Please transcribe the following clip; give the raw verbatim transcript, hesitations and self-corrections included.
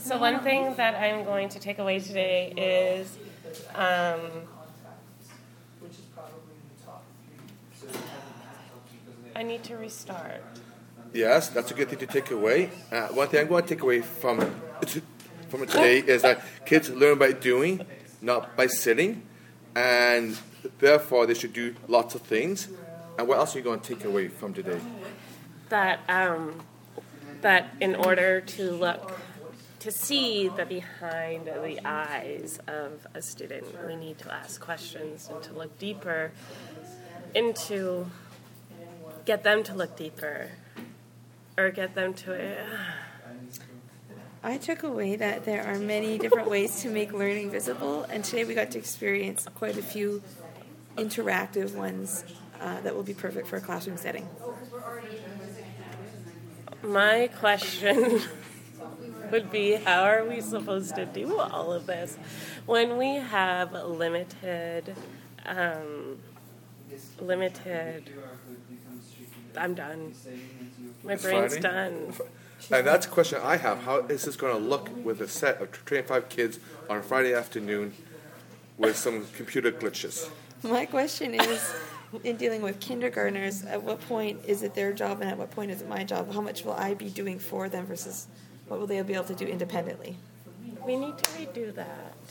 So one thing that I'm going to take away today is um, I need to restart. Yes, that's a good thing to take away. Uh, one thing I'm going to take away from from it today is that kids learn by doing, not by sitting, and therefore they should do lots of things. And what else are you going to take away from today? That um, that in order to look, to see the behind the eyes of a student, we need to ask questions and to look deeper into, get them to look deeper, or get them to... Uh, I took away that there are many different ways to make learning visible, and today we got to experience quite a few interactive ones uh, that will be perfect for a classroom setting. My question would be, how are we supposed to do all of this when we have limited, um, limited, I'm done. My brain's Friday? done. And that's a question I have. How is this going to look with a set of twenty-five kids on a Friday afternoon with some computer glitches? My question is, in dealing with kindergartners, at what point is it their job and at what point is it my job? How much will I be doing for them versus what will they be able to do independently? We need to redo that.